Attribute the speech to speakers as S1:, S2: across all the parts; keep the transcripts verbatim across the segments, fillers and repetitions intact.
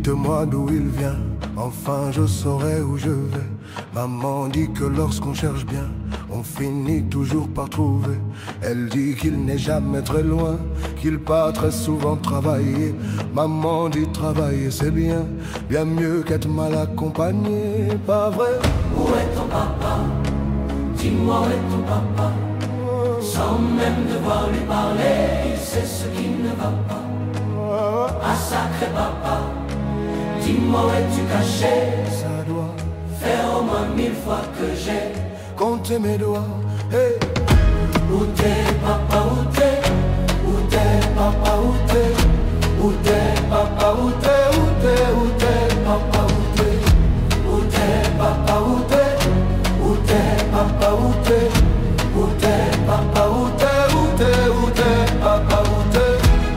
S1: Dites-moi d'où il vient, enfin je saurai où je vais. Maman dit que lorsqu'on cherche bien, on finit toujours par trouver. Elle dit qu'il n'est jamais très loin, qu'il part très souvent travailler. Maman dit travailler c'est bien, bien mieux qu'être mal accompagné, pas vrai?
S2: Où est ton papa? Dis-moi où est ton papa? Sans même devoir lui parler, il sait ce qui ne va pas. Ah sacré papa, dis-moi où es-tu caché?
S1: Ça doit
S2: faire au moins mille fois que j'ai
S1: compté mes doigts. Hey.
S2: Où t'es papa, où t'es? Où t'es papa, où t'es? Où t'es papa, où t'es? Où t'es, où t'es papa, où t'es? Où t'es papa, où t'es? Où t'es papa, où t'es? Où t'es papa, où t'es? Où t'es, où t'es papa, où t'es?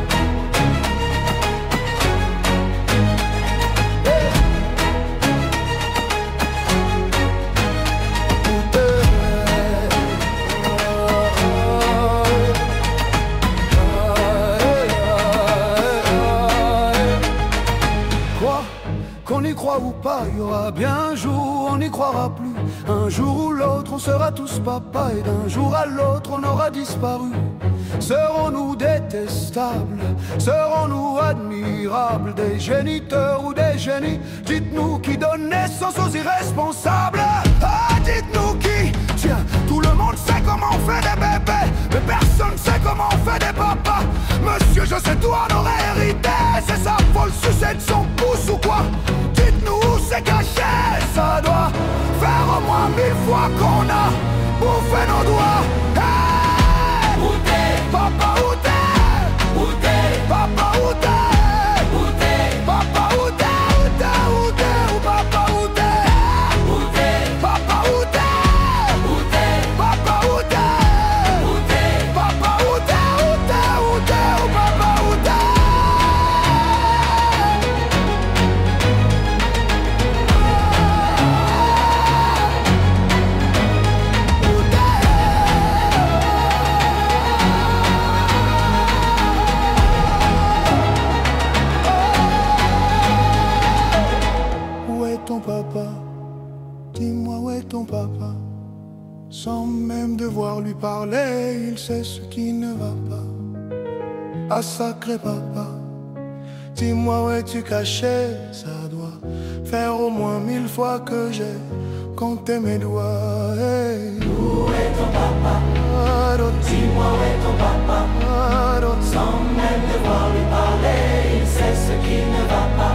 S1: Qu'on y croit ou pas, il y aura bien un jour, on n'y croira plus. Un jour ou l'autre, on sera tous papa, et d'un jour à l'autre, on aura disparu. Serons-nous détestables? Serons-nous admirables? Des géniteurs ou des génies? Dites-nous qui donne naissance aux irresponsables. Ah, dites-nous qui? Tiens, tout le monde sait comment on fait des bébés, mais personne sait comment on fait des papas. Monsieur, je sais tout en aurait hérité. C'est ça, faut le sucer de son pouce ou quoi? Dites-nous où c'est caché. Ça doit faire au moins mille fois qu'on a bouffé nos doigts. Hey!
S2: Où t'es?
S1: Papa, où t'es?
S2: Où t'es?
S1: Papa, où t'es?
S2: Où t'es?
S1: Papa, où t'es? Où t'es? Où t'es? Où papa, où t'es?
S2: Où t'es?
S1: Papa, où t'es?
S2: Où t'es?
S1: Papa, où t'es?
S2: Où t'es?
S1: Papa, où t'es? Où t'es? Où t'es? Où papa, où t'es? Où est ton papa? Dis-moi où est ton papa? Sans même devoir lui parler, il sait ce qui ne va pas. Ah sacré papa, dis-moi où es-tu caché? Ça doit faire au moins mille fois que j'ai compté mes doigts. Hey.
S2: Où est ton papa? Dis-moi où est ton papa? Sans même devoir lui parler, il sait ce qui ne va pas.